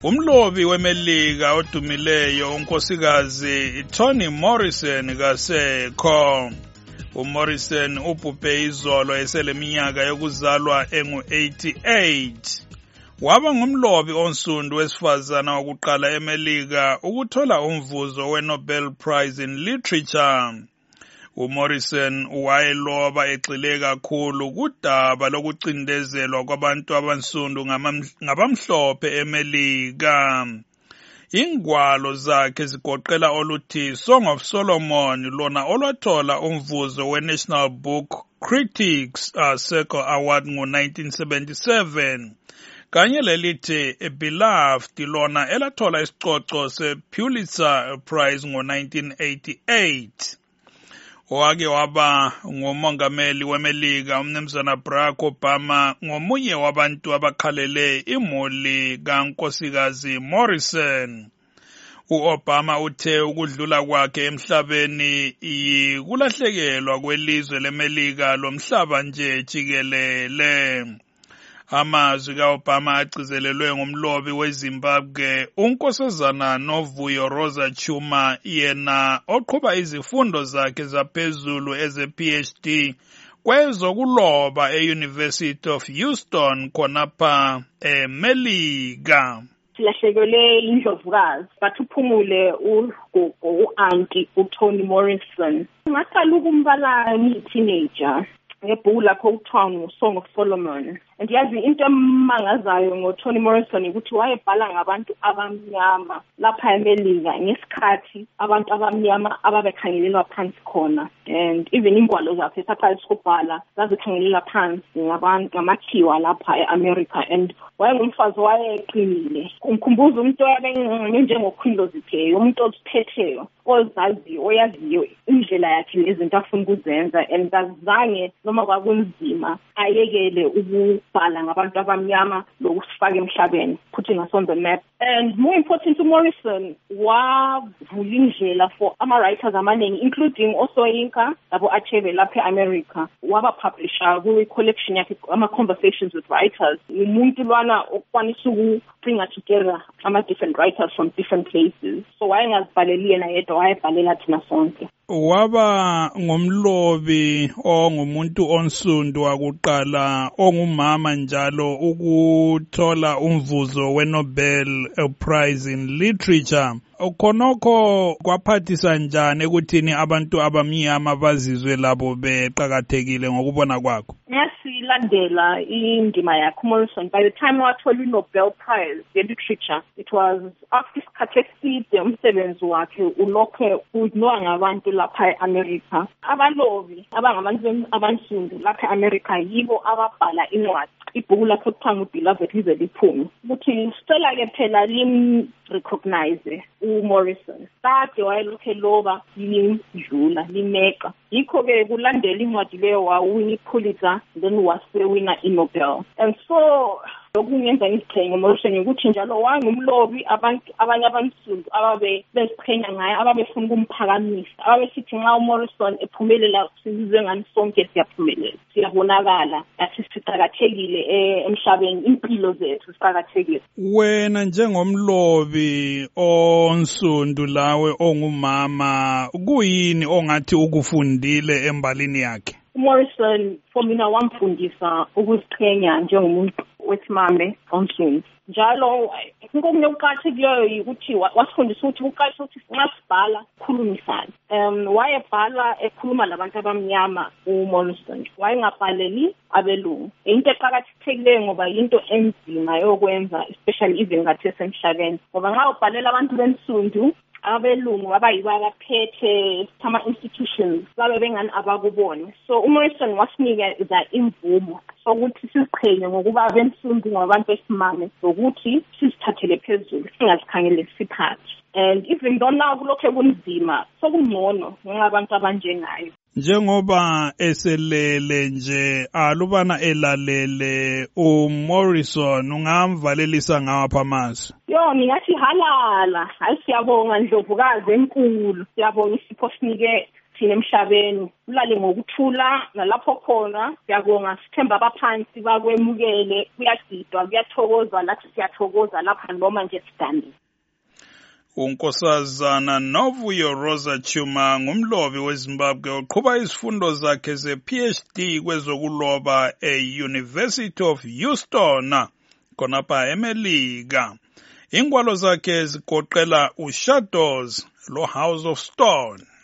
Umlobi weMelika odumileyo unkosikazi Toni Morrison kasekho. uMorrison ubhubhe izolo eseleminyaka yokuzalwa engu-88. Waba ngumlobi onsundu wesifazana wokuqala eMelika ukuthola umvuzo weNobel Prize in Literature. uMorrison wayeloba egxile kakhulu kudaba lokucindezelwa kwabantu abansundu ngabamhlophe eMelika. Ingwalo zakhe zigoqela oluthi Song of Solomon, lona olwathola umvuzo weNational Book Critics Circle Award ngo-1977, kanye lelithi Beloved, lona elathola isicoco sePulitzer Prize ngo-1988. Owake waba ngumongameli weMelika umnumzana Barack Obama ngomunye wabantu abakhalele imuli kankosikazi Morrison. uObama uthe ukudlula kwakhe emhlabeni yikulahlekelwa kwelizwe leMelika lomhlaba nje jikelele. Amazwi kaObama agcizelelwe ngumlobi weZimbabwe unkosazana Novuyo Rosa Chuma, yena oqhuba izifundo zakhe zaphezulu eze-PhD kwezokuloba e-University of Houston khonapha eMelika. Silahlekelwe indlovukazi bathi uphumule ugogo u-anti uToni Morrison. Ngaqala ukumbala ngiyi-teenager ngebhuku lakho kuthiwa Song of Solomon. And yazi into emangazayo ngoToni Morrison ukuthi wayebhala ngabantu abamnyama lapha eMelika ngesikhathi abantu abamnyama ababekhangelelwa phansi khona. And even ingwalo zakhe esaqala ukubhala zazikhangelela phansi ngamakhiwa lapha eAmerica. And wayengumfazi wayeqinile. Umkhumbuza umuntu njengoKhwindozi Phiri, umuntu oziphetheyo, ozaziyo, oyaziyo indlela yakhe nezinto afuna ukuzenza, and kazange noma kwakunzima ayekele ukubhala ngabantu abamnyama lokusifaka emhlabeni, putting us on the map. And more important to Morrison, wavula indlela for ama-writers amaningi, including Osoyinka labo Achebe lapha e-America. Waba publisher kwi-collection yakhe ama-conversations with writers. Umuntu lwana okwanisa ukubringa together ama-different writers from different places. So wayengazibhaleli yena yedwa, wayebhalela thina sonke. Waba ngumlobi ongumuntu onsundu wakuqala ongumama njalo ukuthola umvuzo weNobel Prize in Literature. Khonokho kwaphathisa njani ekuthini abantu abamnyama bazizwe labo beqakathekile ngokubona kwakho? Yasilandela indima yakhe uMorrison. By the time wathola iNobel Prize in Literature, it was after isikhathi eside umsebenzi wakhe ulokhe uziwa ngabantu lapha e-America. Abalobi abangabantu abansundu lapha e-America yibo ababhala incwadi. Ibhuku lakhe kuthiwa Beloved lize liphume ukuthi sicela-ke phela lim-recognize uMorrison. Kade wayelokhe loba limdlula limeqa. Yikho-ke kulandela incwadi leyo wawina iPulitzer, then wasewina iNobel. And so lokungenza iziqhenye uMorrison ukuthi njalo wangumlobi abanye abansundu ababe beziqhenya ngaye, ababefuna ukumphakamisa, ababesithi nxa uMorrison ephumelela sizwe ngani sonke siyaphumelela, siyabonakala, sicakathekile emhlabeni, impilo zethu zicakathekile. Wena njengomlobi onsundu lawe ongumama, kuyini ongathi ukufundile embalini yakhe? uMorrison for mina wamfundisa ukuziqhenya njengomuntu wesimame onsundu. Njalo okunye okuqakathekileyo ukuthi wasifundisa ukuthi kuqalisha ukuthi nxa sibhala khulumisane. Wayebhala ekhuluma labantu abamnyama uMorrison, wayengabhaleli abelungu. Into eqakathekileyo ngoba into enzima yokwenza, especially even ngathi esemhlabeni, ngoba nxa ubhalela abantu bensundu, abelungu abayiba abaphethe ama-institutions babe bengani abakubona. So uMorrison wasinikeza imvumo sokuthi siziqhenye ngokuba bensundu ngabantu besimame, sokuthi sizithathele phezulu, singazikhangele siphansi. And even though now kulokhe kunzima, sokungcono ngabantu abanjengayo. Njengoba eselele nje alubana elalele uMorrison, ungamvalelisa ngawapha amazwi? Ngingathi halala, hayi siyabonga ndlovukazi enkulu, siyabonga isipho sinike thina emhlabeni ulale ngokuthula nalapho khona siyabonga sithemba abaphansi bakwemukele kuyagidwa kuyathokozwa lathi siyathokoza lapha noma nje sidambile. uNkosazana Novuyo Rosa Chuma ngumlobi weZimbabwe oqhuba izifundo zakhe ze-PhD kwezokuloba e-University of Houston khonapha eMelika. Ingwalo zakhe zigoqela uShadows lo House of Stone.